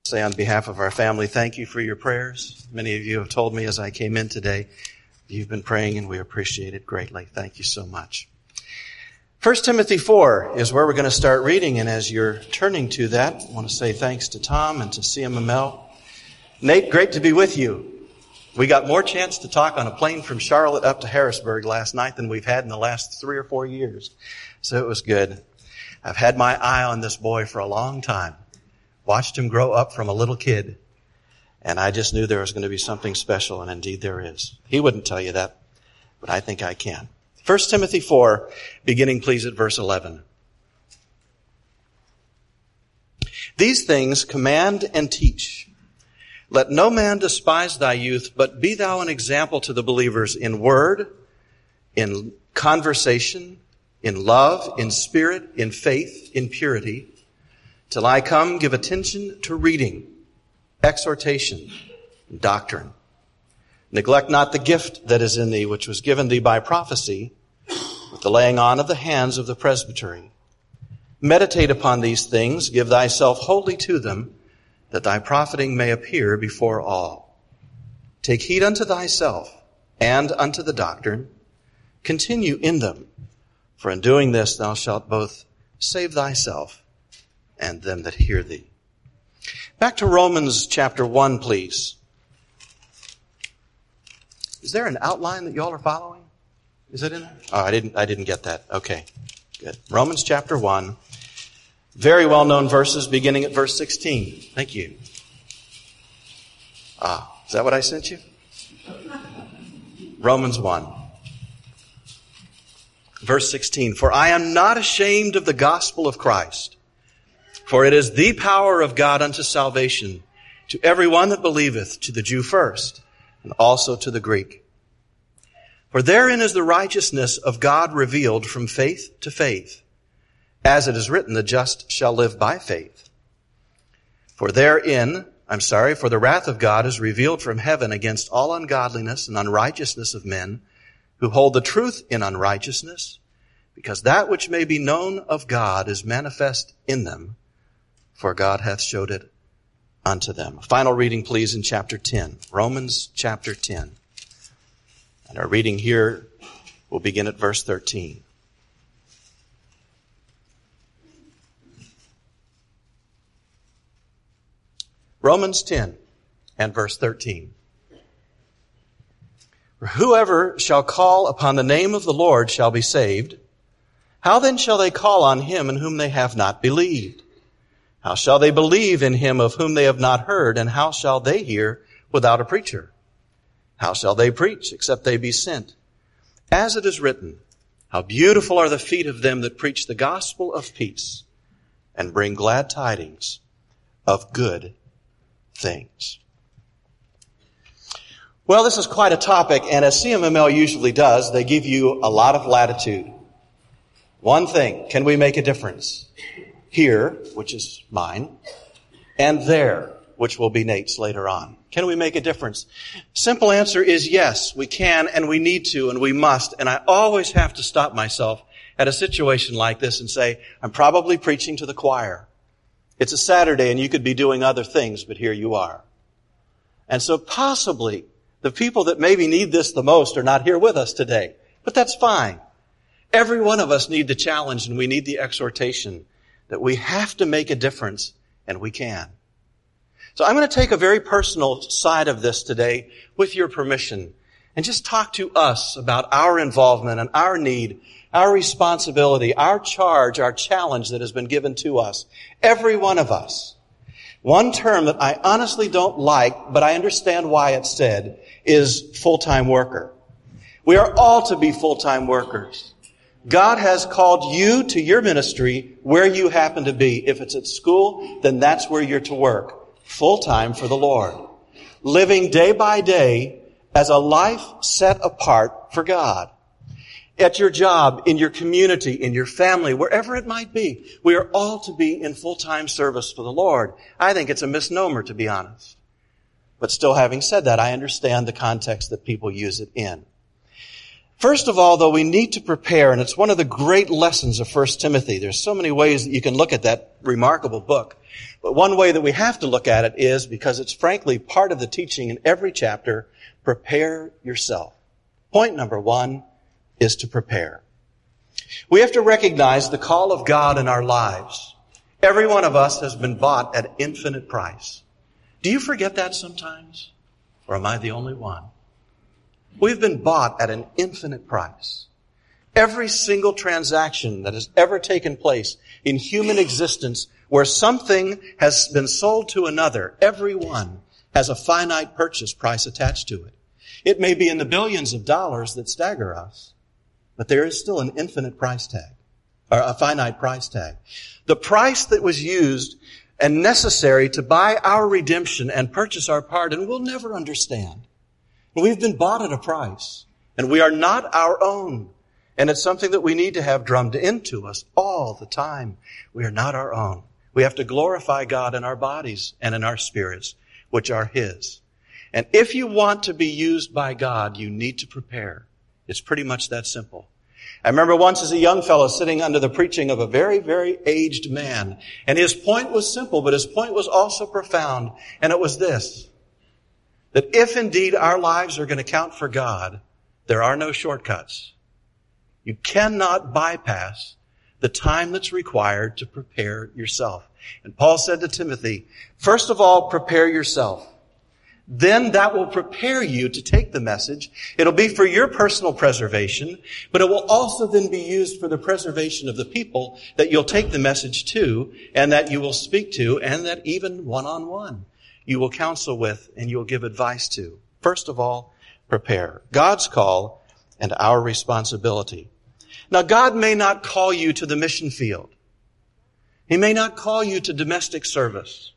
Say on behalf of our family, thank you for your prayers. Many of you have told me as I came in today, you've been praying and we appreciate it greatly. Thank you so much. 1 Timothy 4 is where we're going to start reading, and as you're turning to that, I want to say thanks to Tom and to CMML. Nate, great to be with you. We got more chance to talk on a plane from Charlotte up to Harrisburg last night than we've had in the last 3 or 4 years. So it was good. I've had my eye on this boy for a long time. Watched him grow up from a little kid. And I just knew there was going to be something special, and indeed there is. He wouldn't tell you that, but I think I can. 1 Timothy 4, beginning please at verse 11. These things command and teach. Let no man despise thy youth, but be thou an example to the believers in word, in conversation, in love, in spirit, in faith, in purity. Till I come, give attention to reading, exhortation, and doctrine. Neglect not the gift that is in thee, which was given thee by prophecy, with the laying on of the hands of the presbytery. Meditate upon these things, give thyself wholly to them, that thy profiting may appear before all. Take heed unto thyself and unto the doctrine. Continue in them, for in doing this thou shalt both save thyself and them that hear thee. Back to Romans chapter 1, please. Is there an outline that y'all are following? Is it in there? Oh, I didn't get that. Okay, good. Romans chapter 1. Very well-known verses beginning at verse 16. Thank you. Is that what I sent you? Romans 1. Verse 16. For I am not ashamed of the gospel of Christ, for it is the power of God unto salvation to everyone that believeth, to the Jew first, and also to the Greek. For therein is the righteousness of God revealed from faith to faith, as it is written, the just shall live by faith. For the wrath of God is revealed from heaven against all ungodliness and unrighteousness of men who hold the truth in unrighteousness, because that which may be known of God is manifest in them, for God hath showed it unto them. Final reading, please, in chapter 10. Romans chapter 10. And our reading here will begin at verse 13. Romans 10 and verse 13. Whoever shall call upon the name of the Lord shall be saved. How then shall they call on him in whom they have not believed? How shall they believe in him of whom they have not heard? And how shall they hear without a preacher? How shall they preach except they be sent? As it is written, how beautiful are the feet of them that preach the gospel of peace and bring glad tidings of good things. Well, this is quite a topic, and as CMML usually does, they give you a lot of latitude. One thing, can we make a difference? Here, which is mine, and there, which will be Nate's later on. Can we make a difference? Simple answer is yes, we can, and we need to, and we must. And I always have to stop myself at a situation like this and say, I'm probably preaching to the choir. It's a Saturday and you could be doing other things, but here you are. And so possibly the people that maybe need this the most are not here with us today. But that's fine. Every one of us need the challenge and we need the exhortation that we have to make a difference, and we can. So I'm going to take a very personal side of this today, with your permission, and just talk to us about our involvement and our need, our responsibility, our charge, our challenge that has been given to us. Every one of us. One term that I honestly don't like, but I understand why it's said, is full-time worker. We are all to be full-time workers. God has called you to your ministry where you happen to be. If it's at school, then that's where you're to work. Full-time for the Lord. Living day by day as a life set apart for God. At your job, in your community, in your family, wherever it might be, we are all to be in full-time service for the Lord. I think it's a misnomer, to be honest. But still, having said that, I understand the context that people use it in. First of all, though, we need to prepare, and it's one of the great lessons of 1 Timothy. There's so many ways that you can look at that remarkable book. But one way that we have to look at it is, because it's frankly part of the teaching in every chapter, prepare yourself. Point number 1 is to prepare. We have to recognize the call of God in our lives. Every one of us has been bought at infinite price. Do you forget that sometimes? Or am I the only one? We've been bought at an infinite price. Every single transaction that has ever taken place in human existence where something has been sold to another, every one has a finite purchase price attached to it. It may be in the billions of dollars that stagger us, but there is still an infinite price tag, or a finite price tag. The price that was used and necessary to buy our redemption and purchase our pardon we'll never understand. We've been bought at a price, and we are not our own. And it's something that we need to have drummed into us all the time. We are not our own. We have to glorify God in our bodies and in our spirits, which are His. And if you want to be used by God, you need to prepare. It's pretty much that simple. I remember once as a young fellow sitting under the preaching of a very, very aged man. And his point was simple, but his point was also profound. And it was this: that if indeed our lives are going to count for God, there are no shortcuts. You cannot bypass the time that's required to prepare yourself. And Paul said to Timothy, first of all, prepare yourself. Then that will prepare you to take the message. It'll be for your personal preservation, but it will also then be used for the preservation of the people that you'll take the message to and that you will speak to and that even one-on-one you will counsel with and you'll give advice to. First of all, prepare. God's call and our responsibility. Now, God may not call you to the mission field. He may not call you to domestic service.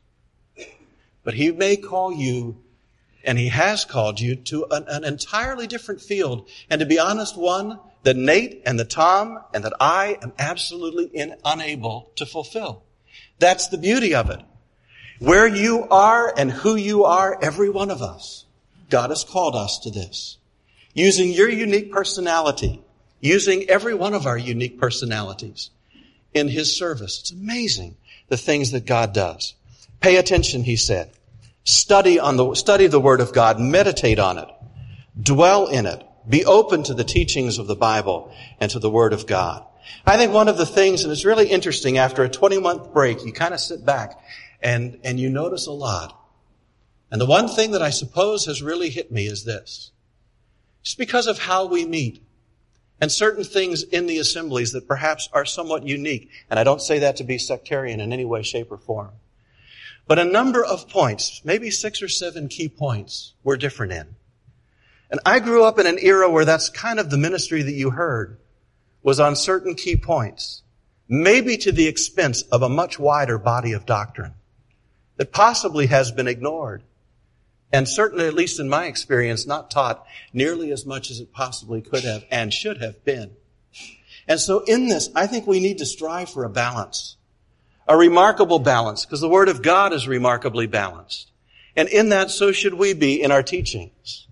But He may call you, and He has called you, to an entirely different field. And to be honest, one that Nate and that Tom and that I am absolutely unable to fulfill. That's the beauty of it. Where you are and who you are, every one of us, God has called us to this. Using your unique personality, using every one of our unique personalities in His service. It's amazing the things that God does. Pay attention, he said. Study the Word of God, meditate on it, dwell in it, be open to the teachings of the Bible and to the Word of God. I think one of the things, and it's really interesting, after a 20-month break, you kind of sit back and you notice a lot. And the one thing that I suppose has really hit me is this. Just because of how we meet and certain things in the assemblies that perhaps are somewhat unique, and I don't say that to be sectarian in any way, shape, or form. But a number of points, maybe 6 or 7 key points, we're different in. And I grew up in an era where that's kind of the ministry that you heard was on certain key points, maybe to the expense of a much wider body of doctrine that possibly has been ignored. And certainly, at least in my experience, not taught nearly as much as it possibly could have and should have been. And so in this, I think we need to strive for a balance. A remarkable balance, because the Word of God is remarkably balanced. And in that, so should we be in our teachings.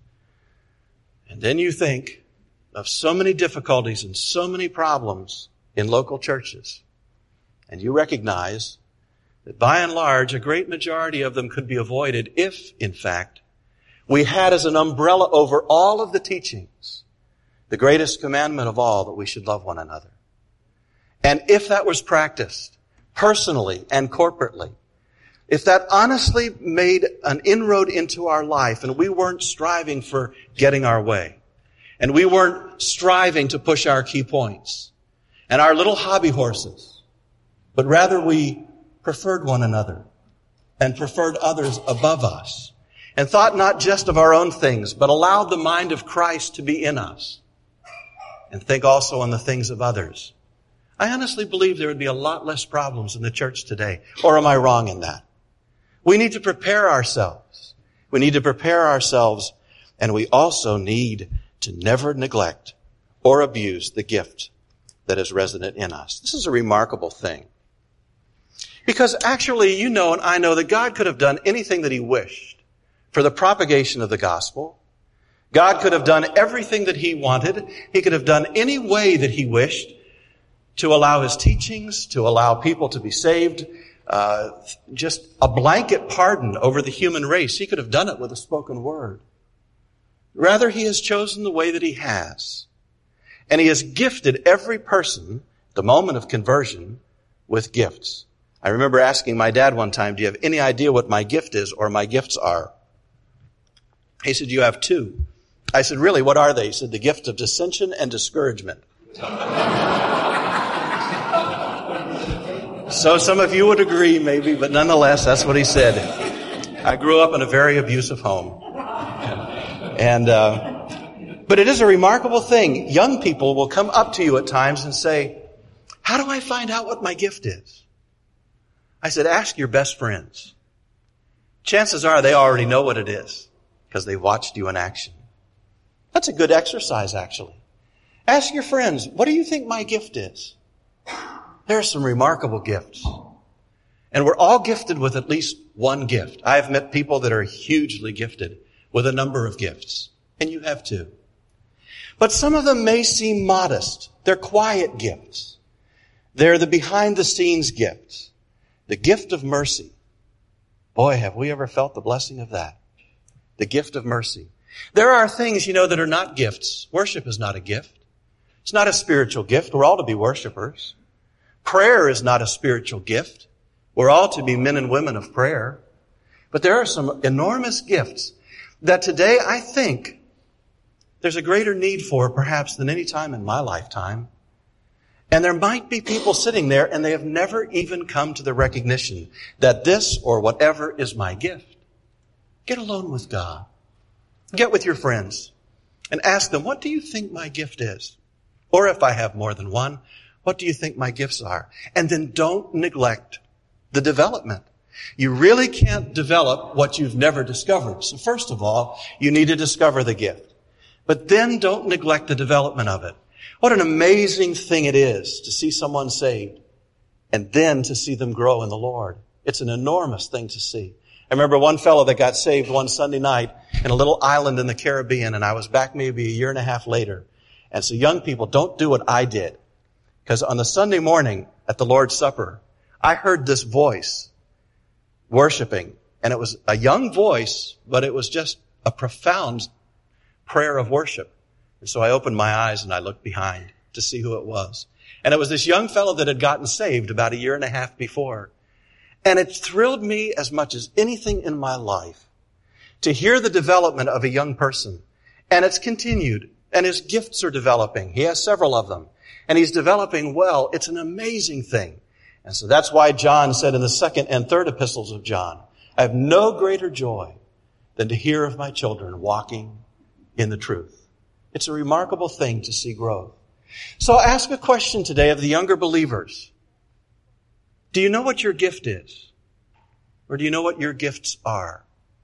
And then you think of so many difficulties and so many problems in local churches. And you recognize that by and large, a great majority of them could be avoided if, in fact, we had as an umbrella over all of the teachings the greatest commandment of all, that we should love one another. And if that was practiced personally and corporately, if that honestly made an inroad into our life and we weren't striving for getting our way, and we weren't striving to push our key points and our little hobby horses, but rather we preferred one another and preferred others above us and thought not just of our own things, but allowed the mind of Christ to be in us and think also on the things of others. I honestly believe there would be a lot less problems in the church today. Or am I wrong in that? We need to prepare ourselves. We need to prepare ourselves, and we also need to never neglect or abuse the gift that is resident in us. This is a remarkable thing. Because actually, you know and I know that God could have done anything that He wished for the propagation of the gospel. God could have done everything that he wanted. He could have done any way that he wished to allow his teachings, to allow people to be saved, just a blanket pardon over the human race. He could have done it with a spoken word. Rather, he has chosen the way that he has. And he has gifted every person, at the moment of conversion, with gifts. I remember asking my dad one time, do you have any idea what my gift is or my gifts are? He said, you have two. I said, really, what are they? He said, the gift of dissension and discouragement. So some of you would agree maybe, but nonetheless, that's what he said. I grew up in a very abusive home. But it is a remarkable thing. Young people will come up to you at times and say, how do I find out what my gift is? I said, ask your best friends. Chances are they already know what it is because they watched you in action. That's a good exercise, actually. Ask your friends, what do you think my gift is? There are some remarkable gifts. And we're all gifted with at least one gift. I have met people that are hugely gifted with a number of gifts. And you have too. But some of them may seem modest. They're quiet gifts. They're the behind-the-scenes gifts. The gift of mercy. Boy, have we ever felt the blessing of that. The gift of mercy. There are things, that are not gifts. Worship is not a gift. It's not a spiritual gift. We're all to be worshipers. Prayer is not a spiritual gift. We're all to be men and women of prayer. But there are some enormous gifts that today I think there's a greater need for perhaps than any time in my lifetime. And there might be people sitting there and they have never even come to the recognition that this or whatever is my gift. Get alone with God. Get with your friends and ask them, what do you think my gift is? Or if I have more than one, what do you think my gifts are? And then don't neglect the development. You really can't develop what you've never discovered. So first of all, you need to discover the gift. But then don't neglect the development of it. What an amazing thing it is to see someone saved and then to see them grow in the Lord. It's an enormous thing to see. I remember one fellow that got saved one Sunday night in a little island in the Caribbean, and I was back maybe a year and a half later. And so young people, don't do what I did. Because on the Sunday morning at the Lord's Supper, I heard this voice worshiping. And it was a young voice, but it was just a profound prayer of worship. And so I opened my eyes and I looked behind to see who it was. And it was this young fellow that had gotten saved about a year and a half before. And it thrilled me as much as anything in my life to hear the development of a young person. And it's continued. And his gifts are developing. He has several of them. And he's developing well. It's an amazing thing. And so that's why John said in the second and third epistles of John, I have no greater joy than to hear of my children walking in the truth. It's a remarkable thing to see growth. So I'll ask a question today of the younger believers. Do you know what your gift is? Or do you know what your gifts are?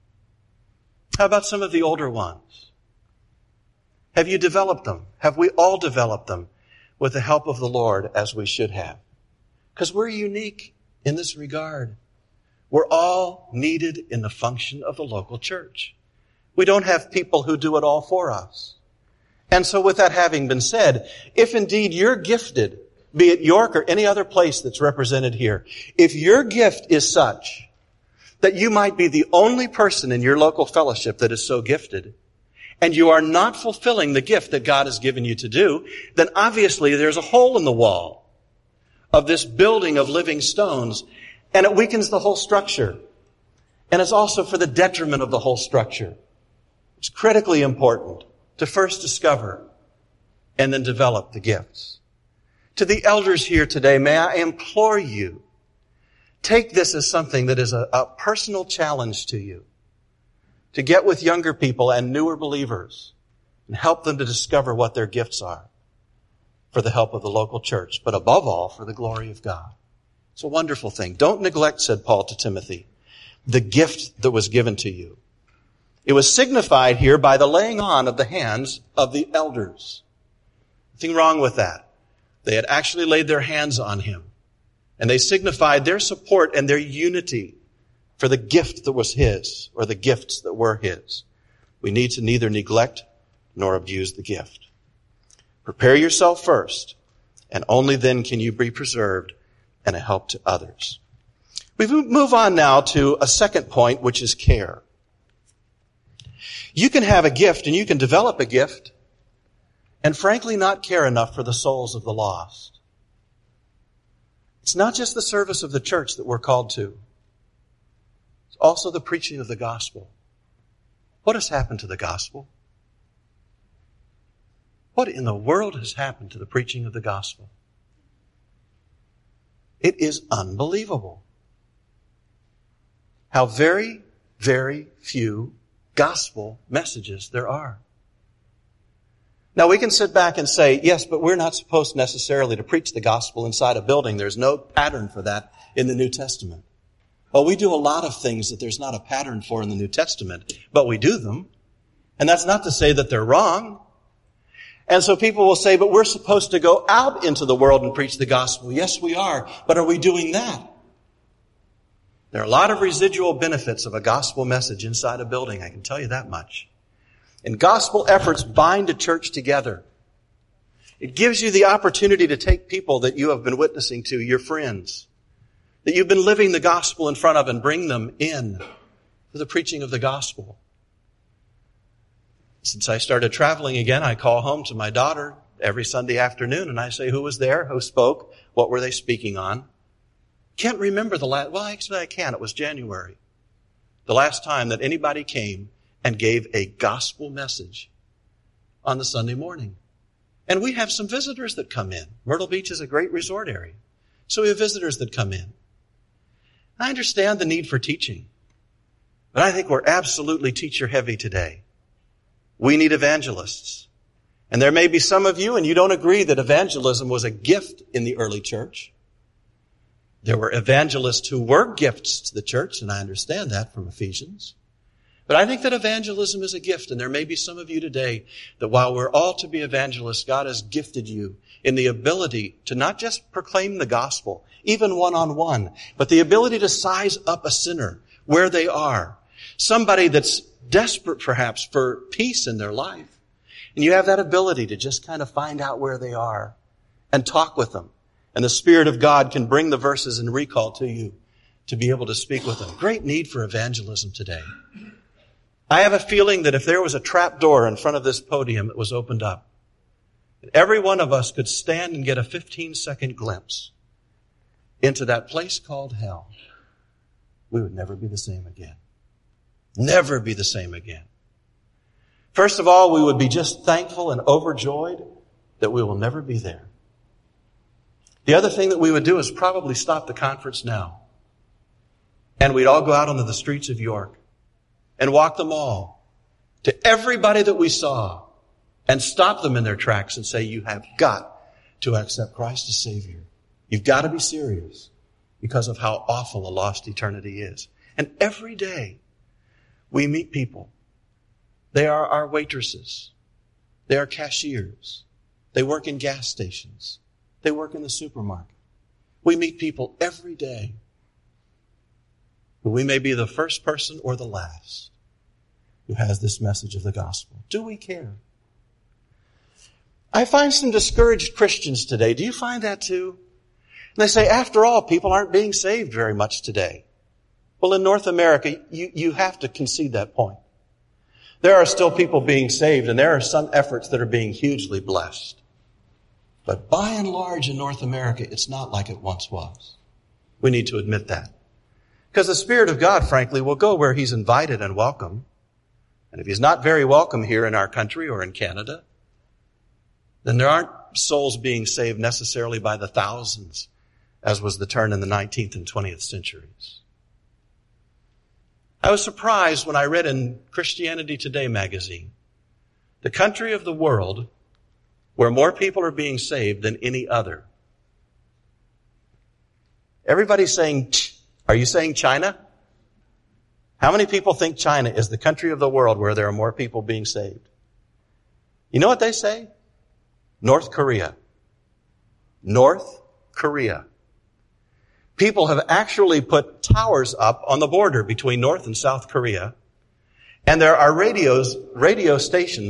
How about some of the older ones? Have you developed them? Have we all developed them with the help of the Lord as we should have? Because we're unique in this regard. We're all needed in the function of the local church. We don't have people who do it all for us. And so with that having been said, if indeed you're gifted, be it York or any other place that's represented here, if your gift is such that you might be the only person in your local fellowship that is so gifted, and you are not fulfilling the gift that God has given you to do, then obviously there's a hole in the wall of this building of living stones, and it weakens the whole structure. And it's also for the detriment of the whole structure. It's critically important to first discover and then develop the gifts. To the elders here today, may I implore you, take this as something that is a personal challenge to you, to get with younger people and newer believers and help them to discover what their gifts are for the help of the local church, but above all, for the glory of God. It's a wonderful thing. Don't neglect, said Paul to Timothy, the gift that was given to you. It was signified here by the laying on of the hands of the elders. Nothing wrong with that. They had actually laid their hands on him, and they signified their support and their unity for the gift that was his, or the gifts that were his. We need to neither neglect nor abuse the gift. Prepare yourself first, and only then can you be preserved and a help to others. We move on now to a second point, which is care. You can have a gift and you can develop a gift and frankly not care enough for the souls of the lost. It's not just the service of the church that we're called to. It's also the preaching of the gospel. What has happened to the gospel? What in the world has happened to the preaching of the gospel? It is unbelievable how very, very few gospel messages there are. Now we can sit back and say, yes, but we're not supposed necessarily to preach the gospel inside a building. There's no pattern for that in the New Testament. Well, we do a lot of things that there's not a pattern for in the New Testament, but we do them. And that's not to say that they're wrong. And so people will say, but we're supposed to go out into the world and preach the gospel. Yes, we are. But are we doing that? There are a lot of residual benefits of a gospel message inside a building. I can tell you that much. And gospel efforts bind a church together. It gives you the opportunity to take people that you have been witnessing to, your friends, that you've been living the gospel in front of, and bring them in to the preaching of the gospel. Since I started traveling again, I call home to my daughter every Sunday afternoon and I say, who was there? Who spoke? What were they speaking on? Can't remember the last, well, actually I can. It was January. The last time that anybody came and gave a gospel message on the Sunday morning. And we have some visitors that come in. Myrtle Beach is a great resort area. So we have visitors that come in. I understand the need for teaching, but I think we're absolutely teacher heavy today. We need evangelists. And there may be some of you, and you don't agree that evangelism was a gift in the early church. There were evangelists who were gifts to the church, and I understand that from Ephesians. But I think that evangelism is a gift, and there may be some of you today that while we're all to be evangelists, God has gifted you in the ability to not just proclaim the gospel, even one-on-one, but the ability to size up a sinner where they are. Somebody that's desperate perhaps for peace in their life. And you have that ability to just kind of find out where they are and talk with them. And the Spirit of God can bring the verses and recall to you to be able to speak with them. Great need for evangelism today. I have a feeling that if there was a trap door in front of this podium that was opened up, every one of us could stand and get a 15-second glimpse into that place called hell, we would never be the same again. Never be the same again. First of all, we would be just thankful and overjoyed that we will never be there. The other thing that we would do is probably stop the conference now. And we'd all go out onto the streets of York and walk them all to everybody that we saw and stop them in their tracks and say, you have got to accept Christ as Savior. You've got to be serious because of how awful a lost eternity is. And every day we meet people. They are our waitresses. They are cashiers. They work in gas stations. They work in the supermarket. We meet people every day. We may be the first person or the last who has this message of the gospel. Do we care? I find some discouraged Christians today. Do you find that too? And they say, after all, people aren't being saved very much today. Well, in North America, you have to concede that point. There are still people being saved, and there are some efforts that are being hugely blessed. But by and large in North America, it's not like it once was. We need to admit that. Because the Spirit of God, frankly, will go where He's invited and welcome. And if He's not very welcome here in our country or in Canada, then there aren't souls being saved necessarily by the thousands, as was the turn in the 19th and 20th centuries. I was surprised when I read in Christianity Today magazine, the country of the world where more people are being saved than any other. Everybody's saying, are you saying China? How many people think China is the country of the world where there are more people being saved? You know what they say? North Korea. North Korea. People have actually put towers up on the border between North and South Korea. And there are radio stations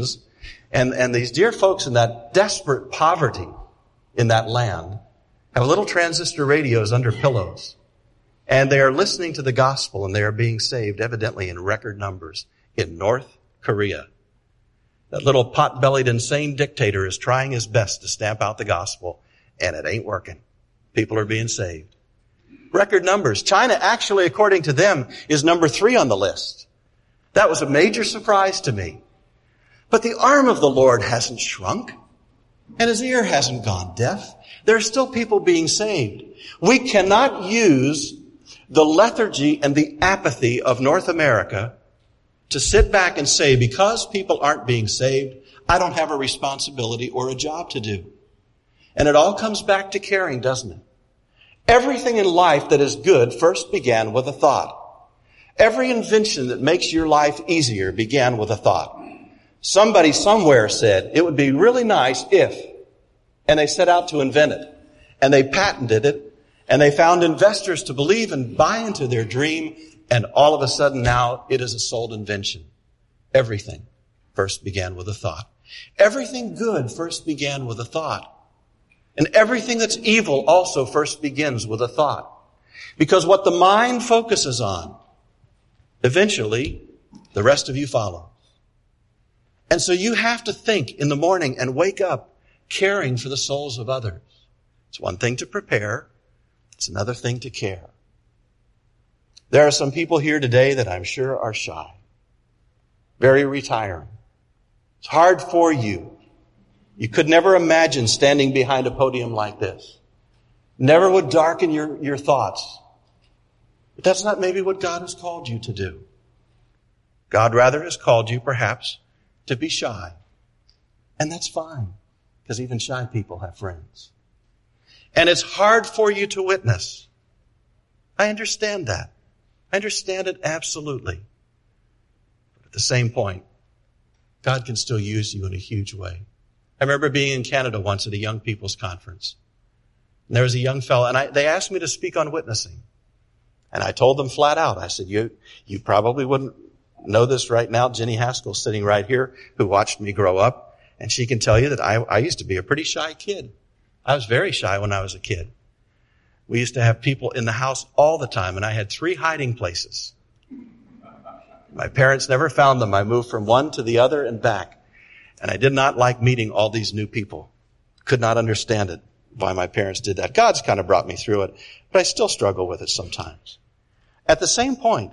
And these dear folks in that desperate poverty in that land have little transistor radios under pillows. And they are listening to the gospel, and they are being saved, evidently in record numbers, in North Korea. That little pot-bellied, insane dictator is trying his best to stamp out the gospel, and it ain't working. People are being saved. Record numbers. China, actually, according to them, is number 3 on the list. That was a major surprise to me. But the arm of the Lord hasn't shrunk, and his ear hasn't gone deaf. There are still people being saved. We cannot use the lethargy and the apathy of North America to sit back and say, because people aren't being saved, I don't have a responsibility or a job to do. And it all comes back to caring, doesn't it? Everything in life that is good first began with a thought. Every invention that makes your life easier began with a thought. Somebody somewhere said it would be really nice if, and they set out to invent it, and they patented it, and they found investors to believe and buy into their dream, and all of a sudden now it is a sold invention. Everything first began with a thought. Everything good first began with a thought. And everything that's evil also first begins with a thought. Because what the mind focuses on, eventually the rest of you follow. And so you have to think in the morning and wake up caring for the souls of others. It's one thing to prepare. It's another thing to care. There are some people here today that I'm sure are shy. Very retiring. It's hard for you. You could never imagine standing behind a podium like this. Never would darken your thoughts. But that's not maybe what God has called you to do. God rather has called you perhaps to be shy. And that's fine, because even shy people have friends. And it's hard for you to witness. I understand that. I understand it absolutely. But at the same point, God can still use you in a huge way. I remember being in Canada once at a young people's conference. And there was a young fellow, and they asked me to speak on witnessing. And I told them flat out, I said, you probably wouldn't know this right now. Jenny Haskell's sitting right here, who watched me grow up. And she can tell you that I used to be a pretty shy kid. I was very shy when I was a kid. We used to have people in the house all the time, and I had 3 hiding places. My parents never found them. I moved from one to the other and back. And I did not like meeting all these new people. Could not understand it, why my parents did that. God's kind of brought me through it, but I still struggle with it sometimes. At the same point,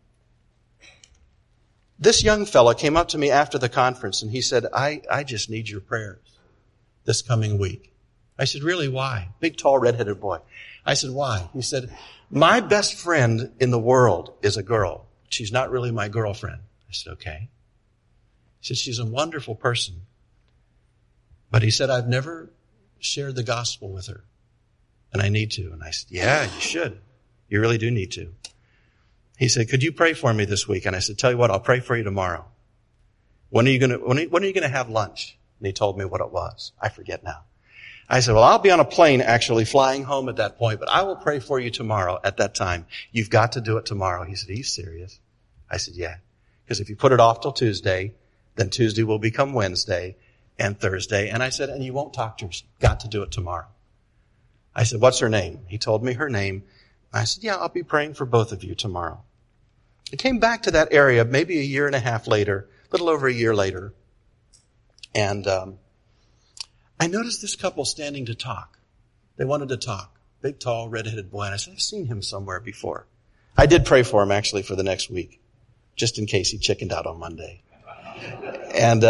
this young fellow came up to me after the conference, and he said, I just need your prayers this coming week. I said, really, why? Big, tall, red-headed boy. I said, why? He said, my best friend in the world is a girl. She's not really my girlfriend. I said, okay. He said, she's a wonderful person. But he said, I've never shared the gospel with her, and I need to. And I said, yeah, you should. You really do need to. He said, could you pray for me this week? And I said, tell you what, I'll pray for you tomorrow. When are you going to have lunch? And he told me what it was. I forget now. I said, well, I'll be on a plane actually flying home at that point, but I will pray for you tomorrow at that time. You've got to do it tomorrow. He said, are you serious? I said, yeah. Because if you put it off till Tuesday, then Tuesday will become Wednesday and Thursday. And I said, and you won't talk to her. You've got to do it tomorrow. I said, what's her name? He told me her name. I said, yeah, I'll be praying for both of you tomorrow. I came back to that area maybe a year and a half later, a little over a year later. And I noticed this couple standing to talk. They wanted to talk. Big, tall, red-headed boy. And I said, I've seen him somewhere before. I did pray for him, actually, for the next week, just in case he chickened out on Monday. And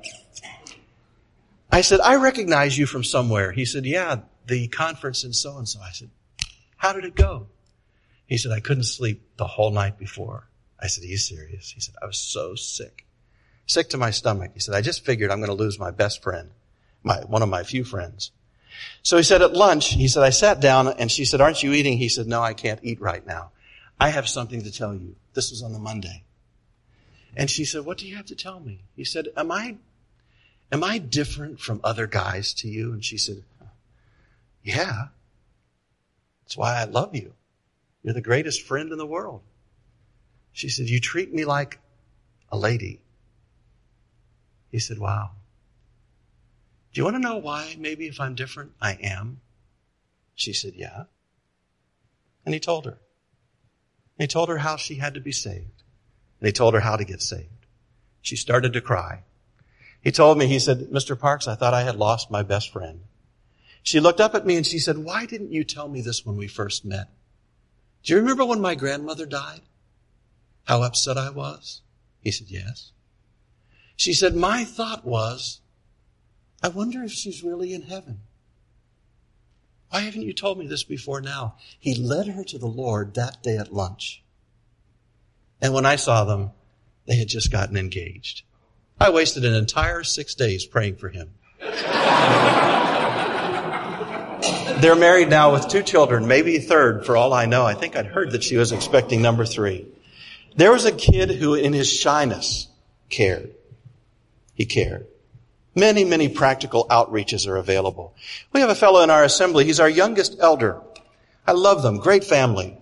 I said, I recognize you from somewhere. He said, yeah, the conference and so-and-so. I said, how did it go? He said, I couldn't sleep the whole night before. I said, are you serious? He said, I was so sick to my stomach. He said, I just figured I'm going to lose my best friend. One of my few friends. So he said at lunch, he said, I sat down and she said, aren't you eating? He said, no, I can't eat right now. I have something to tell you. This was on the Monday. And she said, what do you have to tell me? He said, am I different from other guys to you? And she said, yeah. That's why I love you. You're the greatest friend in the world. She said, you treat me like a lady. He said, wow. Do you want to know why maybe if I'm different, I am? She said, yeah. And he told her. He told her how she had to be saved. And he told her how to get saved. She started to cry. He told me, he said, Mr. Parks, I thought I had lost my best friend. She looked up at me and she said, why didn't you tell me this when we first met? Do you remember when my grandmother died? How upset I was? He said, yes. She said, my thought was, I wonder if she's really in heaven. Why haven't you told me this before now? He led her to the Lord that day at lunch. And when I saw them, they had just gotten engaged. I wasted an entire 6 days praying for him. They're married now with 2 children, maybe a third for all I know. I think I'd heard that she was expecting number 3. There was a kid who in his shyness cared. He cared. Many, many practical outreaches are available. We have a fellow in our assembly. He's our youngest elder. I love them. Great family.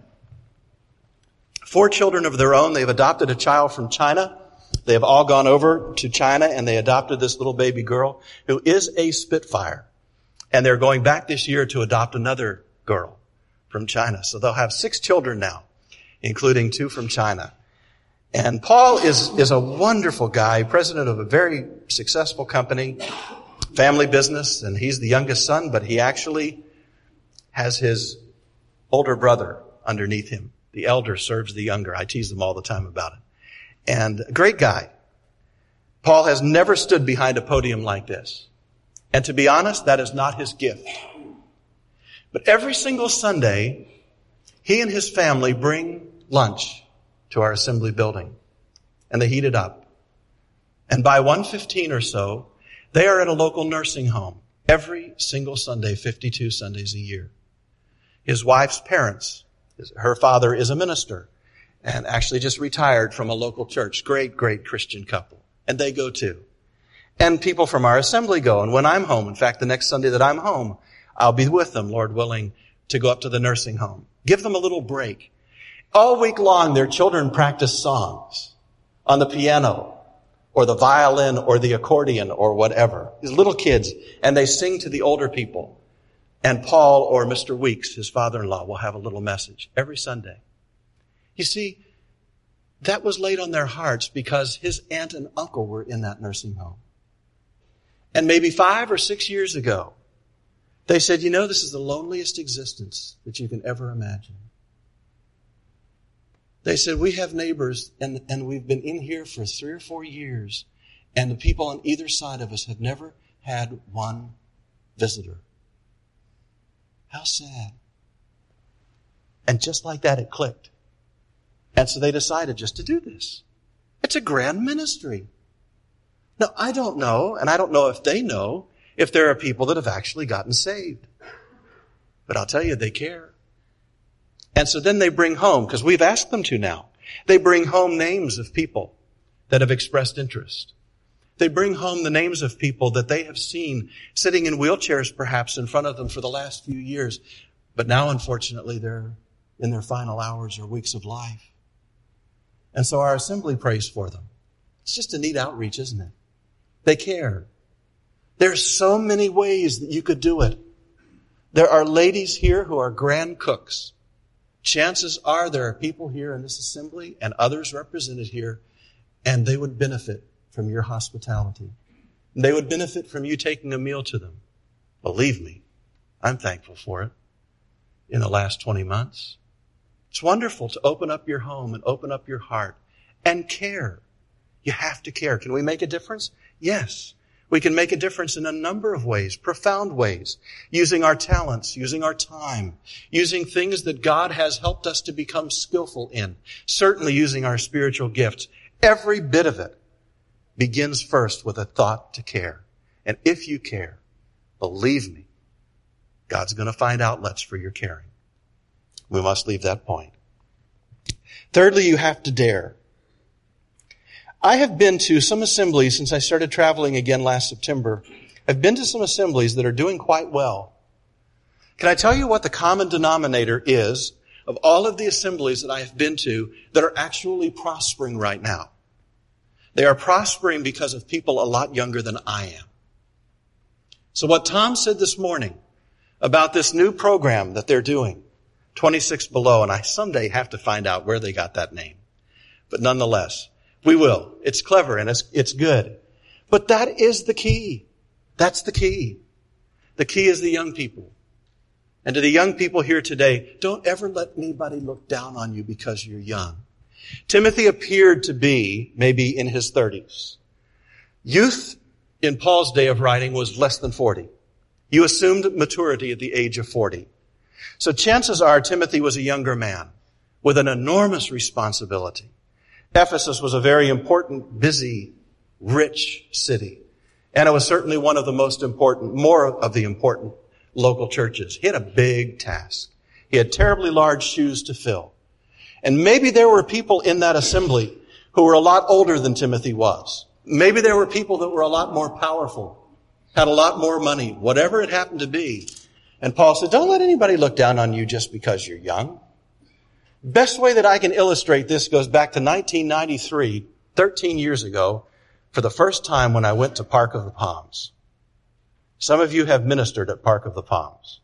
4 children of their own. They've adopted a child from China. They have all gone over to China and they adopted this little baby girl who is a Spitfire. And they're going back this year to adopt another girl from China. So they'll have 6 children now, including 2 from China. And Paul is a wonderful guy, president of a very successful company, family business, and he's the youngest son, but he actually has his older brother underneath him. The elder serves the younger. I tease them all the time about it. And a great guy. Paul has never stood behind a podium like this. And to be honest, that is not his gift. But every single Sunday, he and his family bring lunch to our assembly building. And they heat it up. And by 1:15 or so, they are at a local nursing home every single Sunday, 52 Sundays a year. His wife's parents, her father is a minister and actually just retired from a local church. Great, great Christian couple. And they go too. And people from our assembly go. And when I'm home, in fact, the next Sunday that I'm home, I'll be with them, Lord willing, to go up to the nursing home. Give them a little break. All week long, their children practice songs on the piano or the violin or the accordion or whatever. These little kids, and they sing to the older people. And Paul or Mr. Weeks, his father-in-law, will have a little message every Sunday. You see, that was laid on their hearts because his aunt and uncle were in that nursing home. And maybe 5 or 6 years ago, they said, you know, this is the loneliest existence that you can ever imagine. They said, we have neighbors and we've been in here for 3 or 4 years and the people on either side of us have never had one visitor. How sad. And just like that, it clicked. And so they decided just to do this. It's a grand ministry. Now, I don't know, and I don't know if they know, if there are people that have actually gotten saved. But I'll tell you, they care. And so then they bring home, because we've asked them to now, they bring home names of people that have expressed interest. They bring home the names of people that they have seen sitting in wheelchairs perhaps in front of them for the last few years. But now, unfortunately, they're in their final hours or weeks of life. And so our assembly prays for them. It's just a neat outreach, isn't it? They care. There's so many ways that you could do it. There are ladies here who are grand cooks. Chances are there are people here in this assembly and others represented here, and they would benefit from your hospitality. They would benefit from you taking a meal to them. Believe me, I'm thankful for it in the last 20 months. It's wonderful to open up your home and open up your heart and care. You have to care. Can we make a difference? Yes. We can make a difference in a number of ways, profound ways, using our talents, using our time, using things that God has helped us to become skillful in, certainly using our spiritual gifts. Every bit of it begins first with a thought to care. And if you care, believe me, God's going to find outlets for your caring. We must leave that point. Thirdly, you have to dare. I have been to some assemblies since I started traveling again last September. I've been to some assemblies that are doing quite well. Can I tell you what the common denominator is of all of the assemblies that I have been to that are actually prospering right now? They are prospering because of people a lot younger than I am. So what Tom said this morning about this new program that they're doing, 26 Below, and I someday have to find out where they got that name. But nonetheless, we will. It's clever and it's good. But that is the key. That's the key. The key is the young people. And to the young people here today, don't ever let anybody look down on you because you're young. Timothy appeared to be maybe in his 30s. Youth in Paul's day of writing was less than 40. You assumed maturity at the age of 40. So chances are Timothy was a younger man with an enormous responsibility. Ephesus was a very important, busy, rich city. And it was certainly one of the more of the important local churches. He had a big task. He had terribly large shoes to fill. And maybe there were people in that assembly who were a lot older than Timothy was. Maybe there were people that were a lot more powerful, had a lot more money, whatever it happened to be. And Paul said, don't let anybody look down on you just because you're young. Best way that I can illustrate this goes back to 1993, 13 years ago, for the first time when I went to Park of the Palms. Some of you have ministered at Park of the Palms.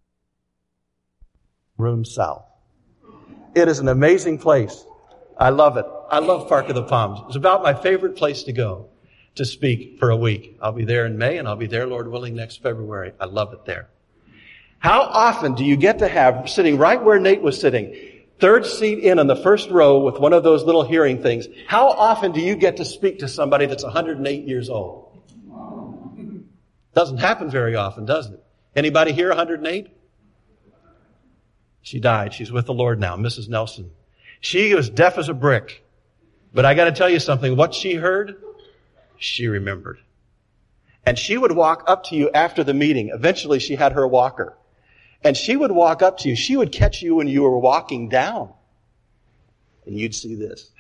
Room south. It is an amazing place. I love it. I love Park of the Palms. It's about my favorite place to go to speak for a week. I'll be there in May, and I'll be there, Lord willing, next February. I love it there. How often do you get to have, sitting right where Nate was sitting, third seat in on the first row with one of those little hearing things, how often do you get to speak to somebody that's 108 years old? Doesn't happen very often, does it? Anybody here 108? She died. She's with the Lord now, Mrs. Nelson. She was deaf as a brick. But I got to tell you something. What she heard, she remembered. And she would walk up to you after the meeting. Eventually, she had her walker. And she would walk up to you. She would catch you when you were walking down. And you'd see this.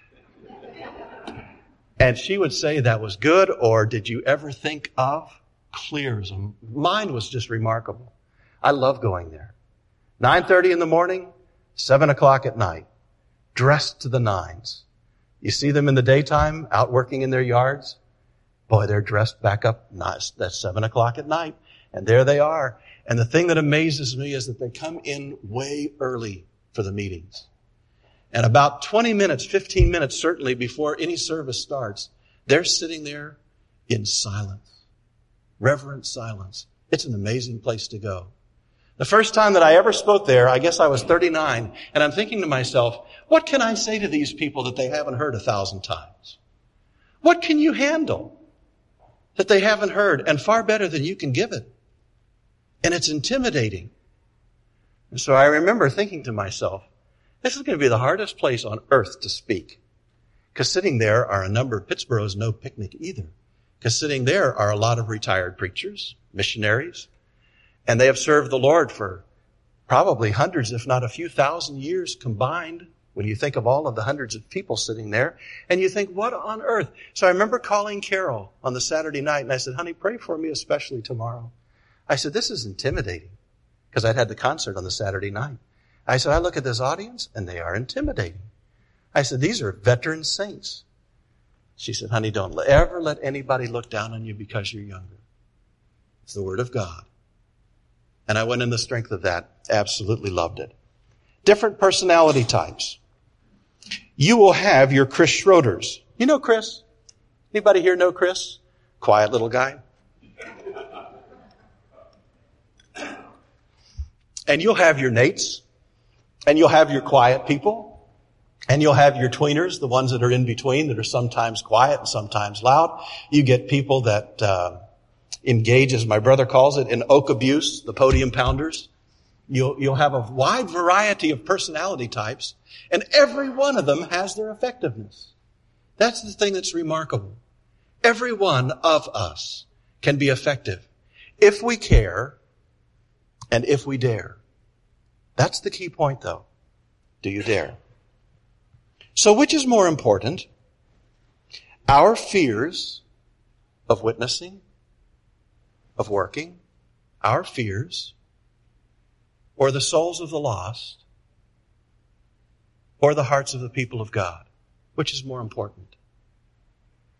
And she would say, that was good, or did you ever think of? Clear as a... Mine was just remarkable. I love going there. 9:30 in the morning, 7 o'clock at night. Dressed to the nines. You see them in the daytime, out working in their yards. Boy, they're dressed back up. That's 7 o'clock at night. And there they are. And the thing that amazes me is that they come in way early for the meetings. And about 20 minutes, 15 minutes certainly before any service starts, they're sitting there in silence. Reverent silence. It's an amazing place to go. The first time that I ever spoke there, I guess I was 39, and I'm thinking to myself, what can I say to these people that they haven't heard 1,000 times? What can you handle that they haven't heard, and far better than you can give it? And it's intimidating. And so I remember thinking to myself, this is going to be the hardest place on earth to speak. Because sitting there are a number, Pittsburgh's no picnic either. Because sitting there are a lot of retired preachers, missionaries, and they have served the Lord for probably hundreds, if not a few thousand years combined, when you think of all of the hundreds of people sitting there, and you think, what on earth? So I remember calling Carol on the Saturday night, and I said, honey, pray for me especially tomorrow. I said, this is intimidating, because I'd had the concert on the Saturday night. I said, I look at this audience, and they are intimidating. I said, these are veteran saints. She said, honey, don't ever let anybody look down on you because you're younger. It's the Word of God. And I went in the strength of that. Absolutely loved it. Different personality types. You will have your Chris Schroeders. You know Chris? Anybody here know Chris? Quiet little guy. And you'll have your Nates. And you'll have your quiet people. And you'll have your tweeners, the ones that are in between, that are sometimes quiet and sometimes loud. You get people that engage, as my brother calls it, in oak abuse, the podium pounders. You'll have a wide variety of personality types, and every one of them has their effectiveness. That's the thing that's remarkable. Every one of us can be effective if we care and if we dare. That's the key point, though. Do you dare? So which is more important? Our fears of witnessing, of working, our fears, or the souls of the lost, or the hearts of the people of God? Which is more important?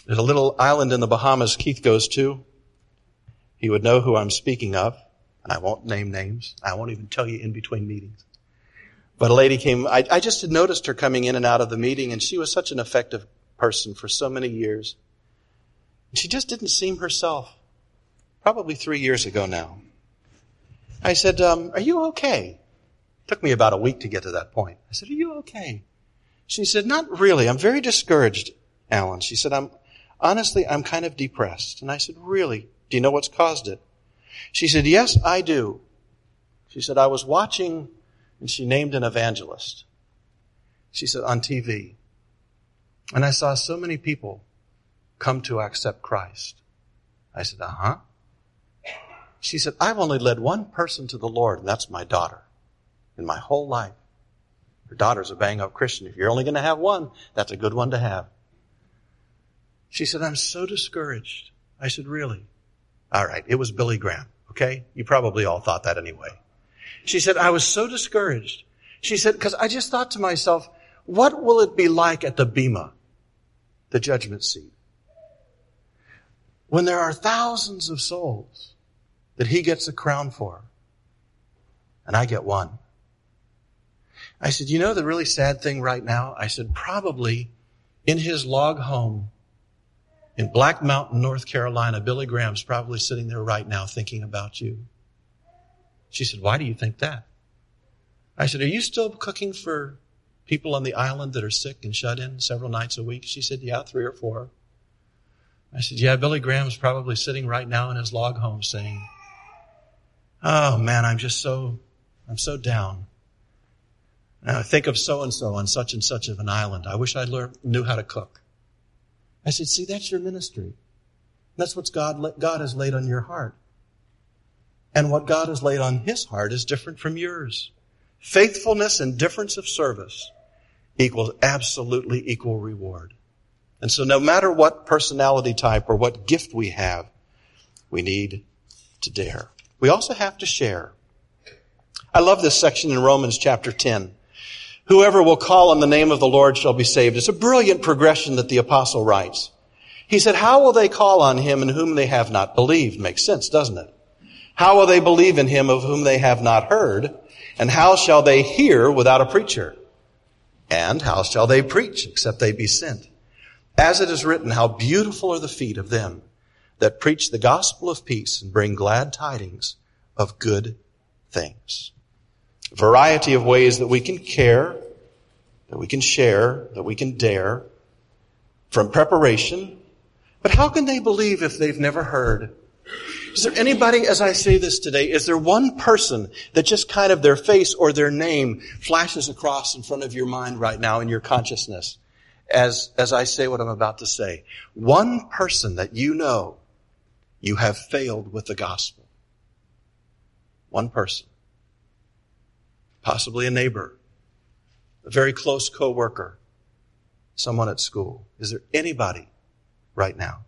There's a little island in the Bahamas Keith goes to. He would know who I'm speaking of. And I won't name names. I won't even tell you in between meetings. But a lady came, I just had noticed her coming in and out of the meeting, and she was such an effective person for so many years. She just didn't seem herself. Probably 3 years ago now. I said, are you okay? It took me about a week to get to that point. I said, are you okay? She said, not really. I'm very discouraged, Alan. She said, I'm kind of depressed. And I said, really? Do you know what's caused it? She said, yes, I do. She said, I was watching, and she named an evangelist. She said, on TV. And I saw so many people come to accept Christ. I said, uh-huh. She said, I've only led one person to the Lord, and that's my daughter, in my whole life. Her daughter's a bang-up Christian. If you're only going to have one, that's a good one to have. She said, I'm so discouraged. I said, really? All right, it was Billy Graham, okay? You probably all thought that anyway. She said, I was so discouraged. She said, because I just thought to myself, what will it be like at the Bema, the judgment seat, when there are thousands of souls that he gets a crown for, and I get one? I said, you know the really sad thing right now? I said, probably in his log home in Black Mountain, North Carolina, Billy Graham's probably sitting there right now thinking about you. She said, why do you think that? I said, are you still cooking for people on the island that are sick and shut in several nights a week? She said, yeah, 3 or 4. I said, yeah, Billy Graham's probably sitting right now in his log home saying, oh man, I'm so down. Now I think of so-and-so on such and such of an island. I wish I knew how to cook. I said, see, that's your ministry. That's what God has laid on your heart. And what God has laid on his heart is different from yours. Faithfulness and difference of service equals absolutely equal reward. And so no matter what personality type or what gift we have, we need to dare. We also have to share. I love this section in Romans chapter 10. Whoever will call on the name of the Lord shall be saved. It's a brilliant progression that the apostle writes. He said, how will they call on him in whom they have not believed? Makes sense, doesn't it? How will they believe in him of whom they have not heard? And how shall they hear without a preacher? And how shall they preach except they be sent? As it is written, how beautiful are the feet of them that preach the gospel of peace and bring glad tidings of good things. A variety of ways that we can care, that we can share, that we can dare, from preparation. But how can they believe if they've never heard? Is there anybody, as I say this today, is there one person that just kind of their face or their name flashes across in front of your mind right now in your consciousness as I say what I'm about to say? One person that you know you have failed with the gospel. One person. Possibly a neighbor, a very close coworker, someone at school. Is there anybody right now?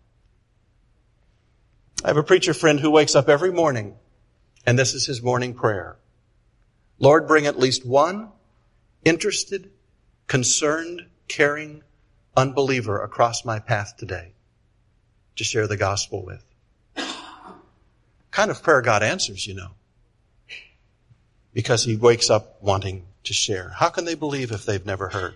I have a preacher friend who wakes up every morning, and this is his morning prayer. Lord, bring at least one interested, concerned, caring unbeliever across my path today to share the gospel with. Kind of prayer God answers, you know, because he wakes up wanting to share. How can they believe if they've never heard?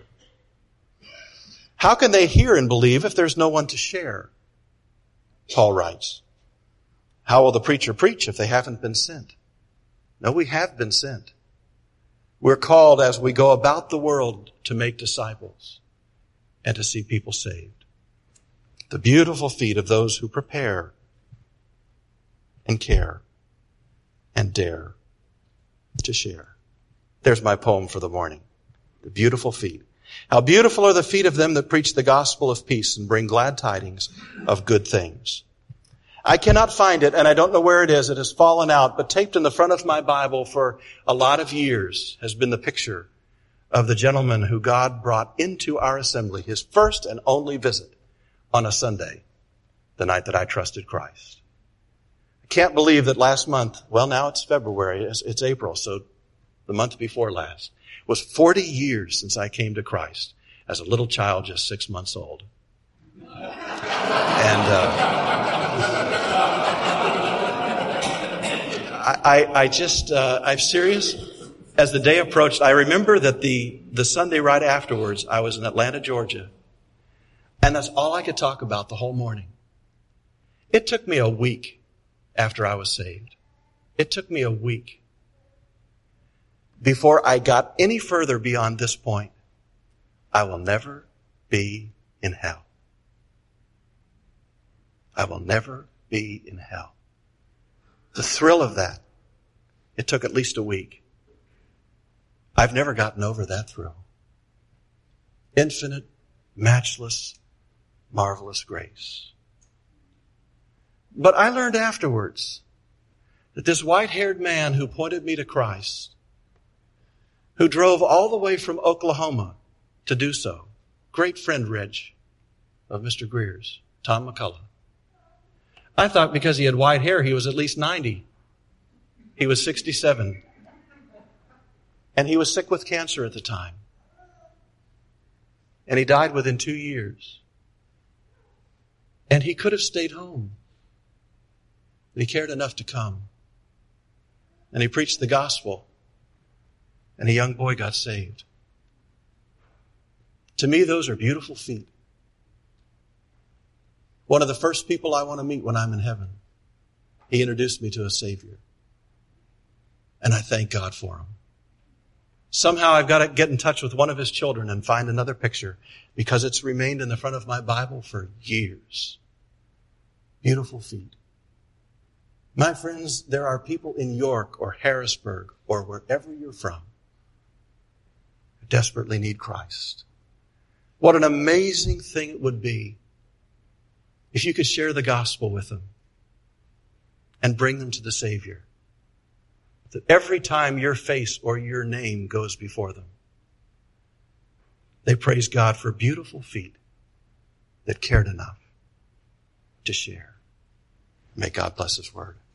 How can they hear and believe if there's no one to share? Paul writes. How will the preacher preach if they haven't been sent? No, we have been sent. We're called as we go about the world to make disciples and to see people saved. The beautiful feet of those who prepare and care and dare to share. There's my poem for the morning. The beautiful feet. How beautiful are the feet of them that preach the gospel of peace and bring glad tidings of good things. I cannot find it, and I don't know where it is. It has fallen out, but taped in the front of my Bible for a lot of years has been the picture of the gentleman who God brought into our assembly, his first and only visit on a Sunday, the night that I trusted Christ. I can't believe that last month, well, now it's February, it's April, so the month before last, was 40 years since I came to Christ as a little child just 6 months old. I'm serious. As the day approached, I remember that the Sunday right afterwards, I was in Atlanta, Georgia. And that's all I could talk about the whole morning. It took me a week after I was saved. It took me a week before I got any further beyond this point. I will never be in hell. I will never be in hell. The thrill of that, it took at least a week. I've never gotten over that thrill. Infinite, matchless, marvelous grace. But I learned afterwards that this white-haired man who pointed me to Christ, who drove all the way from Oklahoma to do so, great friend, Reg, of Mr. Greer's, Tom McCullough. I thought because he had white hair, he was at least 90. He was 67. And he was sick with cancer at the time. And he died within 2 years. And he could have stayed home. But he cared enough to come. And he preached the gospel. And a young boy got saved. To me, those are beautiful feet. One of the first people I want to meet when I'm in heaven, he introduced me to a Savior. And I thank God for him. Somehow I've got to get in touch with one of his children and find another picture because it's remained in the front of my Bible for years. Beautiful feet. My friends, there are people in York or Harrisburg or wherever you're from who desperately need Christ. What an amazing thing it would be if you could share the gospel with them and bring them to the Savior. That every time your face or your name goes before them, they praise God for beautiful feet that cared enough to share. May God bless His word.